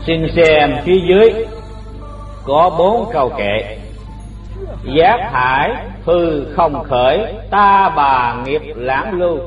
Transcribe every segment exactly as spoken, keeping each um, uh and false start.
Xin xem phía dưới có bốn câu kệ: giác hải hư không khởi, ta bà nghiệp lãng lưu,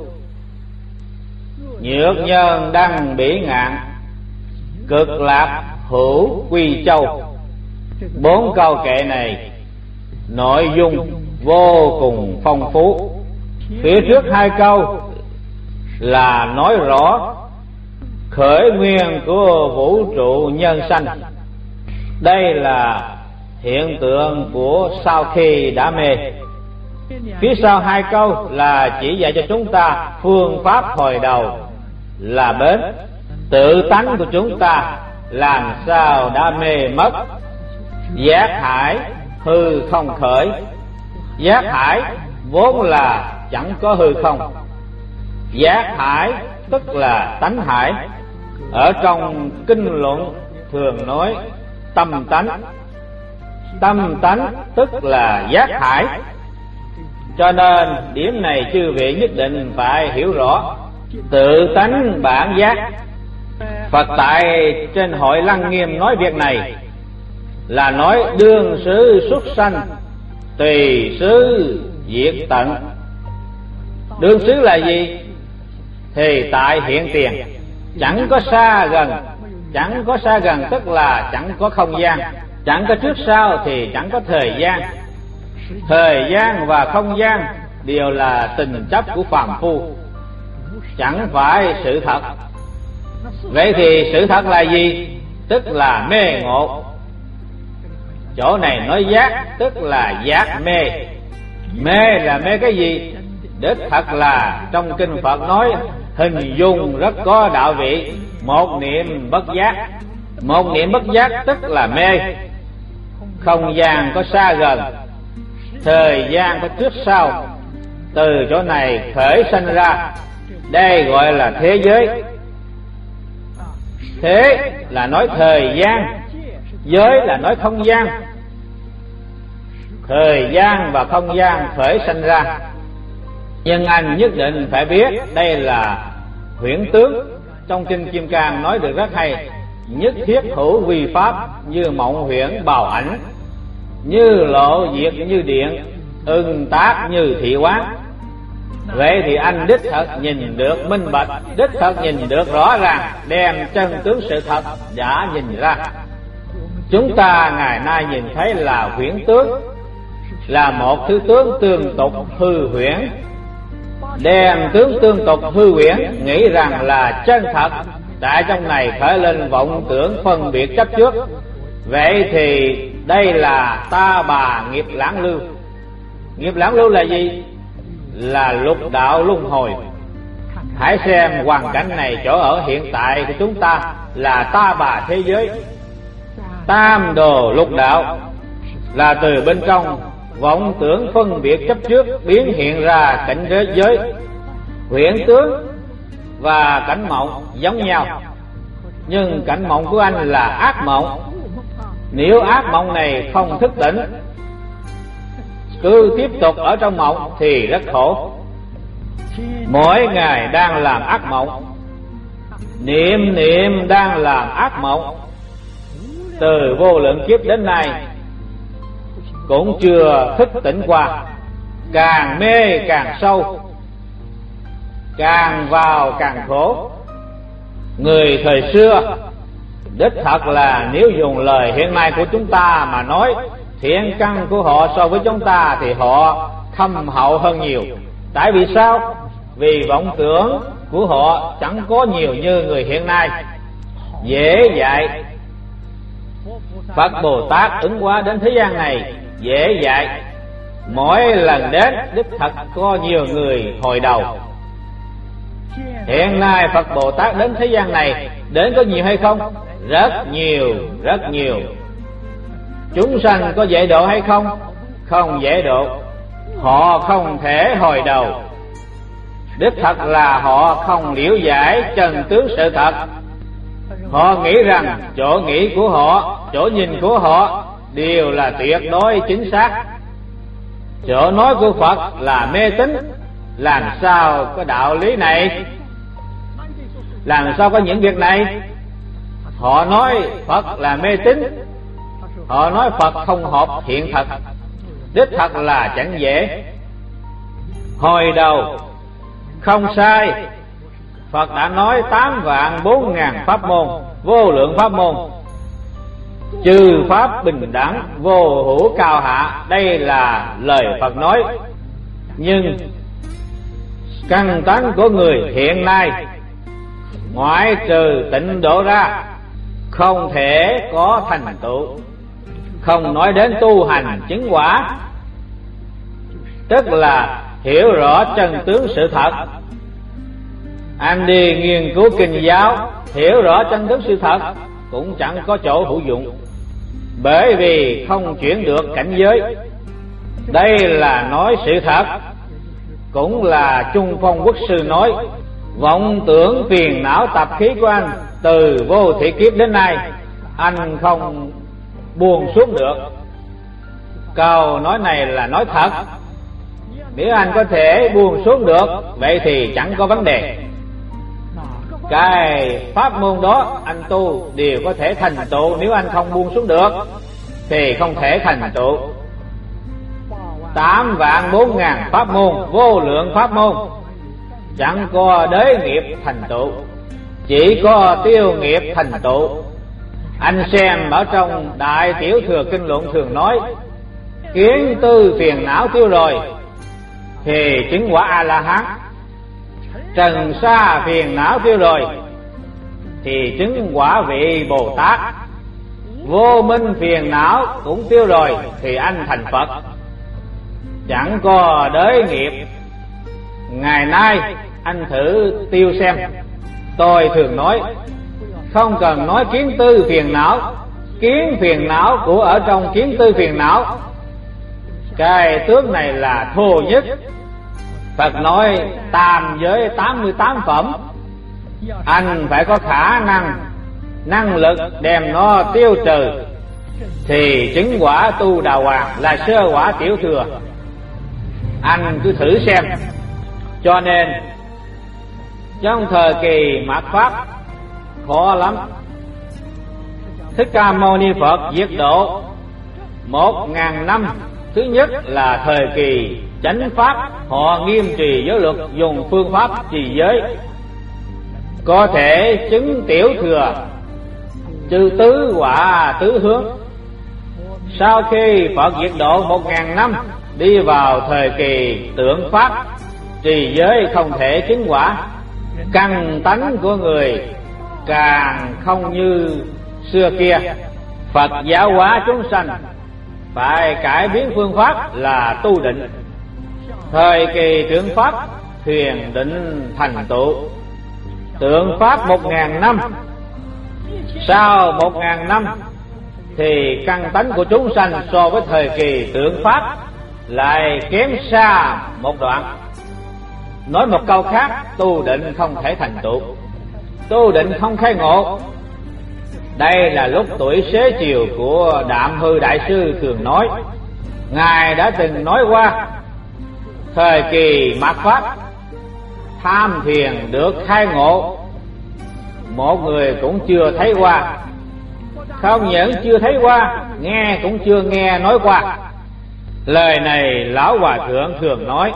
nhược nhân đăng bỉ ngạn, cực lạc hữu quy châu. Bốn câu kệ này nội dung vô cùng phong phú. Phía trước hai câu là nói rõ khởi nguyên của vũ trụ nhân sanh. Đây là hiện tượng của sau khi đã mê. Phía sau hai câu là chỉ dạy cho chúng ta phương pháp hồi đầu là bến, tự tánh của chúng ta làm sao đã mê mất. Giác hải hư không khởi. Giác hải vốn là chẳng có hư không. Giác hải tức là tánh hải. Ở trong kinh luận thường nói tâm tánh. Tâm tánh tức là giác hải. Cho nên điểm này chư vị nhất định phải hiểu rõ. Tự tánh bản giác. Phật tại trên hội Lăng Nghiêm nói việc này là nói đương xứ xuất sanh, tùy xứ diệt tận. Đương xứ là gì? Thì tại hiện tiền, chẳng có xa gần. Chẳng có xa gần tức là chẳng có không gian. Chẳng có trước sau thì chẳng có thời gian. Thời gian và không gian đều là tình chấp của phàm phu, chẳng phải sự thật. Vậy thì sự thật là gì? Tức là mê ngộ. Chỗ này nói giác tức là giác mê. Mê là mê cái gì? Đích thật là trong kinh Phật nói hình dung rất có đạo vị. Một niệm bất giác. Một niệm bất giác tức là mê. Không gian có xa gần, thời gian có trước sau, từ chỗ này khởi sanh ra. Đây gọi là thế giới. Thế là nói thời gian, giới là nói không gian. Thời gian và không gian khởi sanh ra. Nhưng anh nhất định phải biết đây là huyễn tướng. Trong kinh Kim Cang nói được rất hay: nhất thiết hữu vi pháp, như mộng huyễn bào ảnh, như lộ diệt như điện, ưng tác như thị quán. Vậy thì anh đích thật nhìn được minh bạch, đích thật nhìn được rõ ràng, đem chân tướng sự thật đã nhìn ra. Chúng ta ngày nay nhìn thấy là huyễn tướng, là một thứ tướng tương tục hư huyễn. Đem tướng tương tục hư huyễn nghĩ rằng là chân thật, tại trong này khởi lên vọng tưởng phân biệt chấp trước. Vậy thì đây là ta bà nghiệp lãng lưu. Nghiệp lãng lưu là gì? Là lục đạo luân hồi. Hãy xem hoàn cảnh này chỗ ở hiện tại của chúng ta là ta bà thế giới. Tam đồ lục đạo là từ bên trong vọng tưởng phân biệt chấp trước biến hiện ra cảnh giới giới. Huyễn tướng và cảnh mộng giống nhau, nhưng cảnh mộng của anh là ác mộng. Nếu ác mộng này không thức tỉnh, cứ tiếp tục ở trong mộng thì rất khổ. Mỗi ngày đang làm ác mộng, niệm niệm đang làm ác mộng, từ vô lượng kiếp đến nay cũng chưa thức tỉnh qua. Càng mê càng sâu, càng vào càng khổ. Người thời xưa đích thật là nếu dùng lời hiện nay của chúng ta mà nói, thiện căn của họ so với chúng ta thì họ thâm hậu hơn nhiều. Tại vì sao? Vì vọng tưởng của họ chẳng có nhiều như người hiện nay, dễ dạy. Phật Bồ Tát ứng hóa đến thế gian này dễ dạy. Mỗi lần đến đích thật có nhiều người hồi đầu. Hiện nay Phật Bồ Tát đến thế gian này đến có nhiều hay không? Rất nhiều, rất nhiều. Chúng sanh có dễ độ hay không? Không dễ độ. Họ không thể hồi đầu. Đích thật là họ không liễu giải chân tướng sự thật. Họ nghĩ rằng chỗ nghĩ của họ, chỗ nhìn của họ đều là tuyệt đối chính xác. Chỗ nói của Phật là mê tín. Làm sao có đạo lý này? Làm sao có những việc này? Họ nói Phật là mê tín, họ nói Phật không hợp hiện thật. Đích thật là chẳng dễ. Hồi đầu không sai, Phật đã nói tám vạn bốn ngàn pháp môn, vô lượng pháp môn, trừ pháp bình đẳng, vô hữu cao hạ. Đây là lời Phật nói. Nhưng căn tánh của người hiện nay, ngoại trừ tịnh độ ra, không thể có thành tựu. Không nói đến tu hành chứng quả, tức là hiểu rõ chân tướng sự thật. Anh đi nghiên cứu kinh giáo, hiểu rõ chân tướng sự thật cũng chẳng có chỗ hữu dụng, bởi vì không chuyển được cảnh giới. Đây là nói sự thật, cũng là Trung Phong Quốc sư nói, vọng tưởng phiền não tập khí của anh từ vô thị kiếp đến nay, anh không buông xuống được. Câu nói này là nói thật. Nếu anh có thể buông xuống được, vậy thì chẳng có vấn đề. Cái pháp môn đó anh tu đều có thể thành tựu. Nếu anh không buông xuống được thì không thể thành tựu. Tám vạn bốn ngàn pháp môn, vô lượng pháp môn, chẳng có đế nghiệp thành tựu, chỉ có tiêu nghiệp thành tựu. Anh xem ở trong Đại Tiểu Thừa Kinh Luận thường nói, kiến tư phiền não tiêu rồi thì chứng quả A-la-hán, trần sa phiền não tiêu rồi thì chứng quả vị Bồ Tát, vô minh phiền não cũng tiêu rồi thì anh thành Phật. Chẳng có đới nghiệp. Ngày nay anh thử tiêu xem. Tôi thường nói, không cần nói kiến tư phiền não, kiến phiền não của ở trong kiến tư phiền não, cái tướng này là thô nhất. Phật nói tam giới tám mươi tám phẩm, anh phải có khả năng, năng lực đem nó tiêu trừ thì chứng quả tu đà hoàng, là sơ quả tiểu thừa. Anh cứ thử xem. Cho nên trong thời kỳ mạt pháp khó lắm. Thích Ca Mâu Ni Phật diệt độ một ngàn năm. Thứ nhất là thời kỳ chánh pháp, họ nghiêm trì giới luật, dùng phương pháp trì giới, có thể chứng tiểu thừa, trừ tứ quả tứ hướng. Sau khi Phật diệt độ một ngàn năm, đi vào thời kỳ tượng pháp, trì giới không thể chứng quả. Căn tánh của người càng không như xưa kia. Phật giáo hóa chúng sanh phải cải biến phương pháp là tu định. Thời kỳ tượng pháp, thiền định thành tựu. Tượng pháp một ngàn năm, sau một ngàn năm thì căn tánh của chúng sanh so với thời kỳ tượng pháp lại kém xa một đoạn. Nói một câu khác, tu định không thể thành tựu, tu định không khai ngộ. Đây là lúc tuổi xế chiều của Đạm Hư Đại Sư thường nói. Ngài đã từng nói qua, thời kỳ mạt pháp, tham thiền được khai ngộ, một người cũng chưa thấy qua. Không những chưa thấy qua, nghe cũng chưa nghe nói qua. Lời này Lão Hòa Thượng thường nói.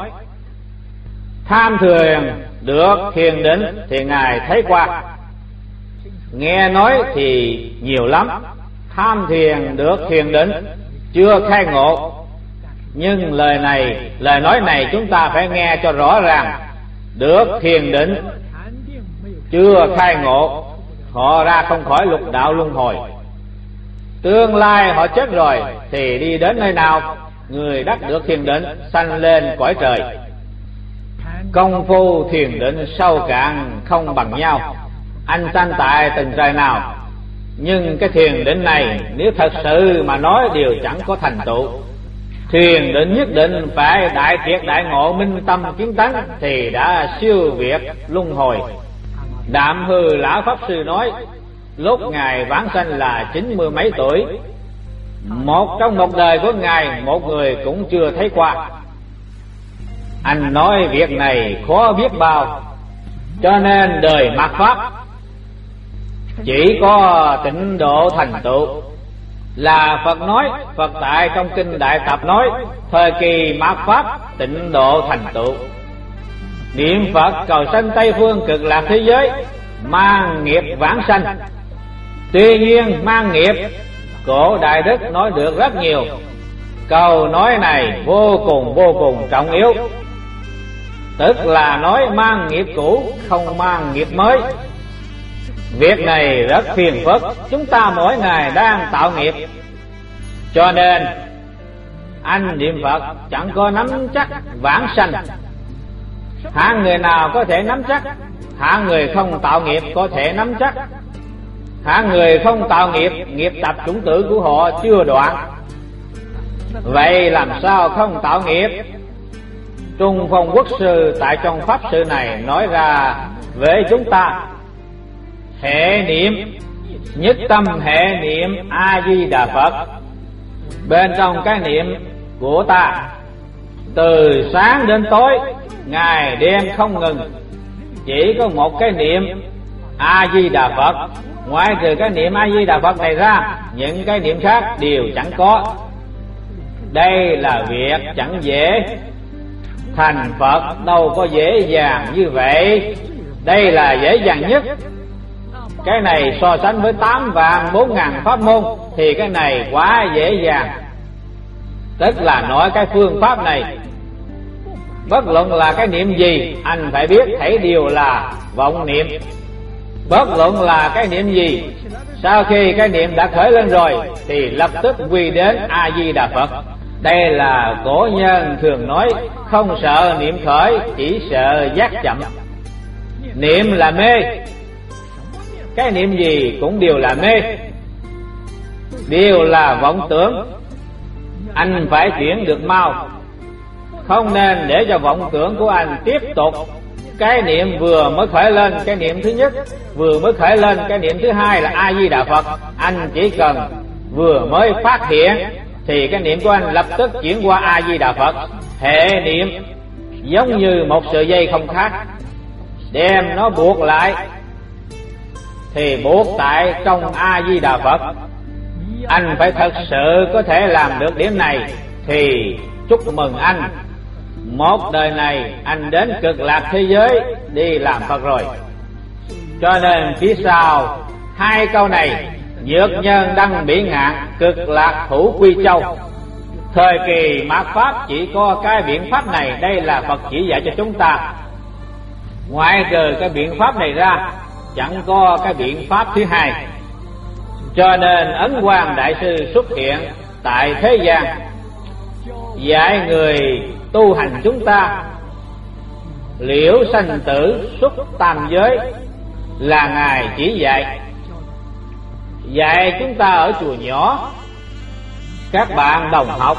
Tham thiền được thiền định thì Ngài thấy qua, nghe nói thì nhiều lắm. Tham thiền được thiền định chưa khai ngộ. Nhưng lời này, lời nói này chúng ta phải nghe cho rõ ràng. Được thiền định chưa khai ngộ, họ ra không khỏi lục đạo luân hồi. Tương lai họ chết rồi thì đi đến nơi nào? Người đắc được thiền định sanh lên cõi trời. Công phu thiền định sâu cạn không bằng nhau, anh sanh tại từng trời nào. Nhưng cái thiền định này nếu thật sự mà nói đều chẳng có thành tựu. Thiền định nhất định phải đại triệt đại ngộ, minh tâm kiến tánh thì đã siêu việt luân hồi. Đạm Hư Lão Pháp Sư nói, lúc Ngài vãng sanh là chín mươi mấy tuổi, một trong một đời của Ngài một người cũng chưa thấy qua. Anh nói việc này khó biết bao. Cho nên đời mạt pháp chỉ có tịnh độ thành tựu. Là Phật nói, Phật tại trong kinh Đại Tập nói, thời kỳ mạt pháp tịnh độ thành tựu. Niệm Phật cầu sanh Tây phương cực lạc thế giới, mang nghiệp vãng sanh. Tuy nhiên mang nghiệp, cổ Đại Đức nói được rất nhiều. Câu nói này vô cùng vô cùng trọng yếu, tức là nói mang nghiệp cũ, không mang nghiệp mới. Việc này rất phiền phức, chúng ta mỗi ngày đang tạo nghiệp. Cho nên anh niệm Phật chẳng có nắm chắc vãng sanh. Hạng người nào có thể nắm chắc? Hạng người không tạo nghiệp có thể nắm chắc. Hạng người không tạo nghiệp, nghiệp tập chủng tử của họ chưa đoạn. Vậy làm sao không tạo nghiệp? Trung Phong Quốc sư tại trong pháp sự này nói ra với chúng ta: hệ niệm, nhất tâm hệ niệm A Di Đà Phật. Bên trong cái niệm của ta, từ sáng đến tối, ngày đêm không ngừng, chỉ có một cái niệm A Di Đà Phật. Ngoài trừ cái niệm A Di Đà Phật này ra, những cái niệm khác đều chẳng có. Đây là việc chẳng dễ. Thành Phật đâu có dễ dàng như vậy. Đây là dễ dàng nhất. Cái này so sánh với tám vạn bốn ngàn pháp môn thì cái này quá dễ dàng. Tức là nói cái phương pháp này, bất luận là cái niệm gì, anh phải biết thảy đều là vọng niệm. Bất luận là cái niệm gì, sau khi cái niệm đã khởi lên rồi thì lập tức quy đến A Di Đà Phật. Đây là cổ nhân thường nói, không sợ niệm khởi, chỉ sợ giác chậm. Niệm là mê, cái niệm gì cũng đều là mê, đều là vọng tưởng. Anh phải chuyển được mau, không nên để cho vọng tưởng của anh tiếp tục. Cái niệm vừa mới khởi lên, cái niệm thứ nhất vừa mới khởi lên, cái niệm thứ hai là A Di Đà Phật. Anh chỉ cần vừa mới phát hiện thì cái niệm của anh lập tức chuyển qua A Di Đà Phật. Hệ niệm giống như một sợi dây không khác, đem nó buộc lại thì buộc tại trong A Di Đà Phật. Anh phải thật sự có thể làm được điểm này thì chúc mừng anh, một đời này anh đến cực lạc thế giới đi làm Phật rồi. Cho nên phía sau hai câu này, nhược nhân đăng bỉ ngạn, cực lạc thủ quy châu. Thời kỳ mạt pháp chỉ có cái biện pháp này. Đây là Phật chỉ dạy cho chúng ta. Ngoài trừ cái biện pháp này ra, chẳng có cái biện pháp thứ hai. Cho nên Ấn Quang Đại Sư xuất hiện tại thế gian, dạy người tu hành chúng ta liễu sanh tử xuất tam giới, là Ngài chỉ dạy. Dạy chúng ta ở chùa nhỏ, các bạn đồng học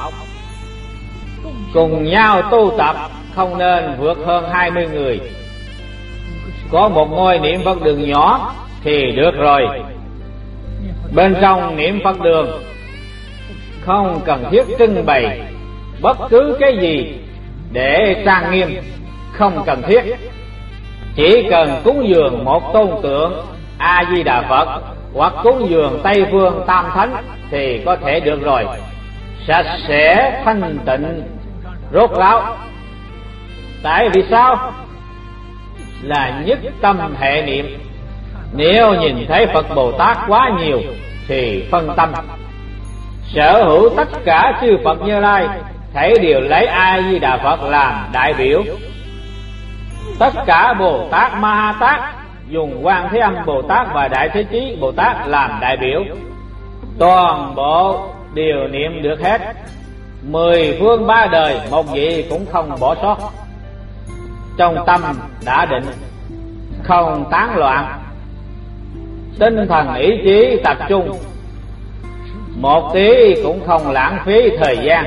cùng nhau tu tập, không nên vượt hơn hai mươi người. Có một ngôi niệm Phật đường nhỏ thì được rồi. Bên trong niệm Phật đường không cần thiết trưng bày bất cứ cái gì để trang nghiêm, không cần thiết. Chỉ cần cúng dường một tôn tượng A Di Đà Phật hoặc cúng dường Tây phương Tam Thánh thì có thể được rồi. Sạch sẽ thanh tịnh rốt ráo. Tại vì sao? Là nhất tâm hệ niệm. Nếu nhìn thấy Phật Bồ Tát quá nhiều thì phân tâm. Sở hữu tất cả chư Phật Như Lai, thảy đều lấy A Di Đà Phật làm đại biểu. Tất cả Bồ Tát Ma Ha Tát dùng Quan Thế Âm Bồ Tát và Đại Thế Chí Bồ Tát làm đại biểu. Toàn bộ đều niệm được hết. Mười phương ba đời một vị cũng không bỏ sót. Trong tâm đã định, không tán loạn, tinh thần ý chí tập trung, một tí cũng không lãng phí thời gian.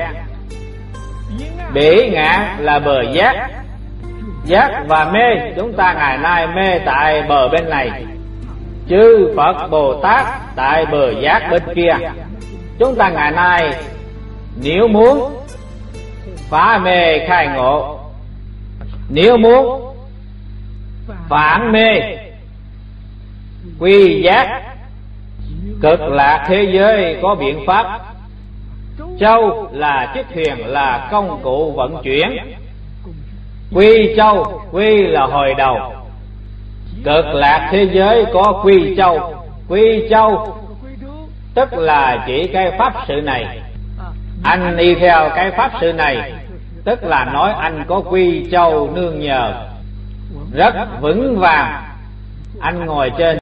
Bỉ ngạn là bờ giác. Giác và mê, chúng ta ngày nay mê tại bờ bên này, chư Phật Bồ Tát tại bờ giác bên kia. Chúng ta ngày nay nếu muốn phá mê khai ngộ, nếu muốn phản mê quy giác. Cực lạc thế giới có biện pháp. Châu là chiếc thuyền, là công cụ vận chuyển. Quy châu, quy là hồi đầu. Cực lạc thế giới có quy châu. Quy châu tức là chỉ cái pháp sự này. Anh đi theo cái pháp sự này, tức là nói anh có quy châu nương nhờ rất vững vàng. Anh ngồi trên